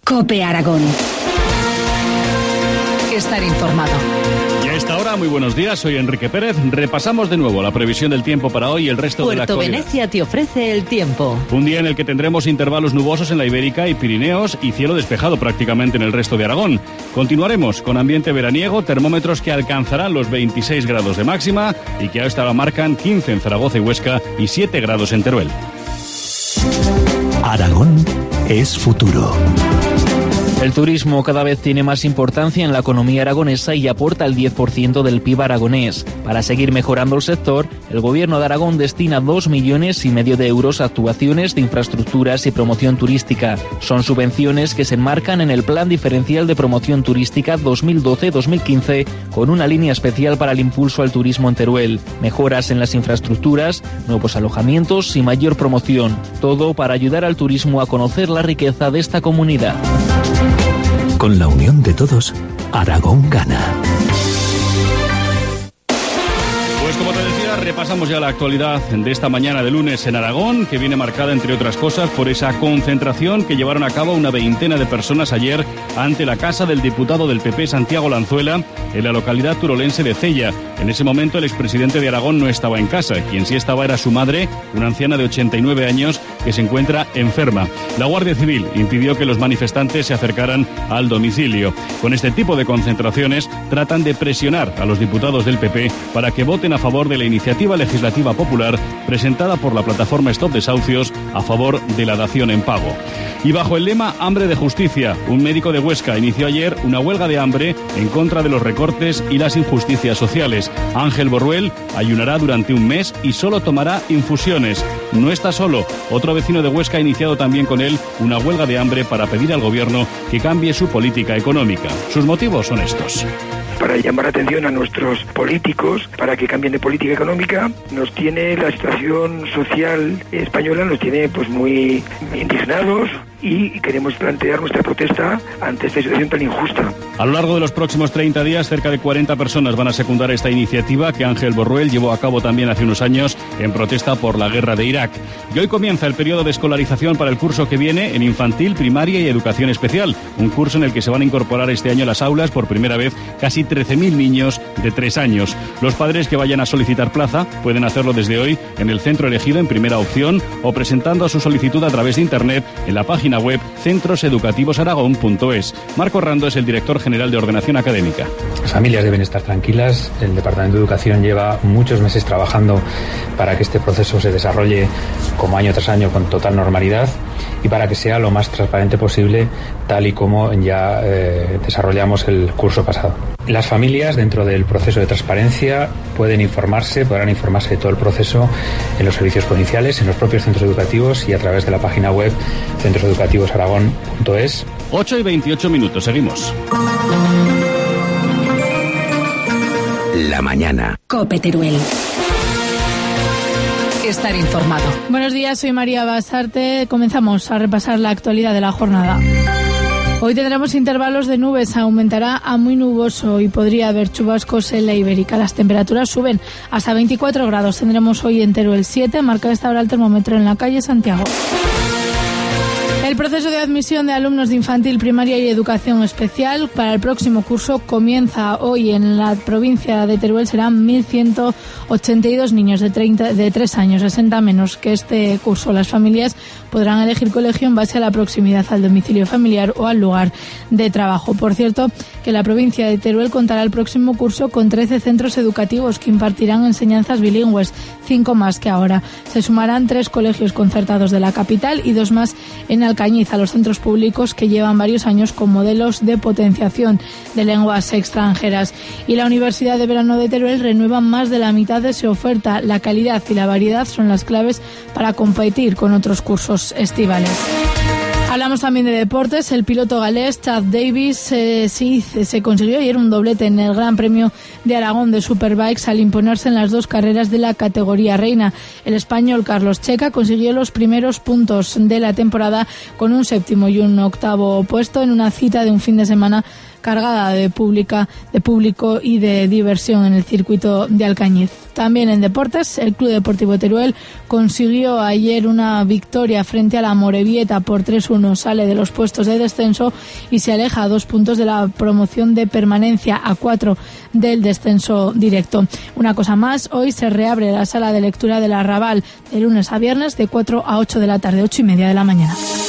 COPE Aragón. Estar informado. Y a esta hora, muy buenos días, soy Enrique Pérez. Repasamos de nuevo la previsión del tiempo para hoy y el resto de la actualidad. Puerto Venecia te ofrece el tiempo. Un día en el que tendremos intervalos nubosos en la Ibérica y Pirineos y cielo despejado prácticamente en el resto de Aragón. Continuaremos con ambiente veraniego, termómetros que alcanzarán los 26 grados de máxima y que a esta hora marcan 15 en Zaragoza y Huesca y 7 grados en Teruel. Aragón es futuro. El turismo cada vez tiene más importancia en la economía aragonesa y aporta el 10% del PIB aragonés. Para seguir mejorando el sector, el Gobierno de Aragón destina 2,5 millones de euros a actuaciones de infraestructuras y promoción turística. Son subvenciones que se enmarcan en el Plan Diferencial de Promoción Turística 2012-2015, con una línea especial para el impulso al turismo en Teruel, mejoras en las infraestructuras, nuevos alojamientos y mayor promoción. Todo para ayudar al turismo a conocer la riqueza de esta comunidad. Con la unión de todos, Aragón gana. Pues como te decía, repasamos ya la actualidad de esta mañana de lunes en Aragón, que viene marcada, entre otras cosas, por esa concentración que llevaron a cabo una veintena de personas ayer ante la casa del diputado del PP, Santiago Lanzuela, en la localidad turolense de Cella. En ese momento el expresidente de Aragón no estaba en casa. Quien sí estaba era su madre, una anciana de 89 años que se encuentra enferma. La Guardia Civil impidió que los manifestantes se acercaran al domicilio. Con este tipo de concentraciones tratan de presionar a los diputados del PP para que voten a favor de la iniciativa legislativa popular presentada por la plataforma Stop Desahucios a favor de la dación en pago. Y bajo el lema Hambre de Justicia, un médico de Huesca inició ayer una huelga de hambre en contra de los recortes y las injusticias sociales. Ángel Borruel ayunará durante un mes y solo tomará infusiones. No está solo. Otro vecino de Huesca ha iniciado también con él una huelga de hambre para pedir al gobierno que cambie su política económica. Sus motivos son estos. Para llamar la atención a nuestros políticos para que cambien de política económica. Nos tiene la situación social española, nos tiene pues muy indignados y queremos plantear nuestra protesta ante esta situación tan injusta. A lo largo de los próximos 30 días, cerca de 40 personas van a secundar esta iniciativa que Ángel Borruel llevó a cabo también hace unos años en protesta por la guerra de Irak. Y hoy comienza el periodo de escolarización para el curso que viene en infantil, primaria y educación especial, un curso en el que se van a incorporar este año a las aulas por primera vez casi 13.000 niños de 3 años. Los padres que vayan a solicitar plaza pueden hacerlo desde hoy en el centro elegido en primera opción o presentando su solicitud a través de internet en la página web centroseducativosaragón.es. Marco Rando es el director general de Ordenación Académica. Las familias deben estar tranquilas. El Departamento de Educación lleva muchos meses trabajando para que este proceso se desarrolle como año tras año con total normalidad y para que sea lo más transparente posible, tal y como ya desarrollamos el curso pasado. Las familias, dentro del proceso de transparencia, podrán informarse de todo el proceso en los servicios provinciales, en los propios centros educativos y a través de la página web centroseducativosaragón.es. 8:28, seguimos. La mañana. COPE Teruel. Estar informado. Buenos días, soy María Basarte. Comenzamos a repasar la actualidad de la jornada. Hoy tendremos intervalos de nubes, aumentará a muy nuboso y podría haber chubascos en la Ibérica. Las temperaturas suben hasta 24 grados. Tendremos hoy en Teruel 7, marca esta hora el termómetro en la calle Santiago. El proceso de admisión de alumnos de infantil, primaria y educación especial para el próximo curso comienza hoy en la provincia de Teruel. Serán 1.182 niños de 3 años, 60 menos que este curso. Las familias podrán elegir colegio en base a la proximidad al domicilio familiar o al lugar de trabajo. Por cierto, que la provincia de Teruel contará el próximo curso con 13 centros educativos que impartirán enseñanzas bilingües, 5 más que ahora. Se sumarán 3 colegios concertados de la capital y 2 más en Alcañiz, a los centros públicos que llevan varios años con modelos de potenciación de lenguas extranjeras. Y la Universidad de Verano de Teruel renueva más de la mitad de su oferta. La calidad y la variedad son las claves para competir con otros cursos estivales. Hablamos también de deportes. El piloto galés Chad Davis se consiguió ayer un doblete en el Gran Premio de Aragón de Superbikes al imponerse en las 2 carreras de la categoría reina. El español Carlos Checa consiguió los primeros puntos de la temporada con un 7º y un 8º puesto en una cita de un fin de semana cargada de público y de diversión en el circuito de Alcañiz. También en deportes, el Club Deportivo Teruel consiguió ayer una victoria frente a la Amorebieta por 3-1, sale de los puestos de descenso y se aleja a 2 puntos de la promoción de permanencia, a 4 del descenso directo. Una cosa más, hoy se reabre la sala de lectura del Arrabal de lunes a viernes de 4 a 8 de la tarde, 8:30 de la mañana.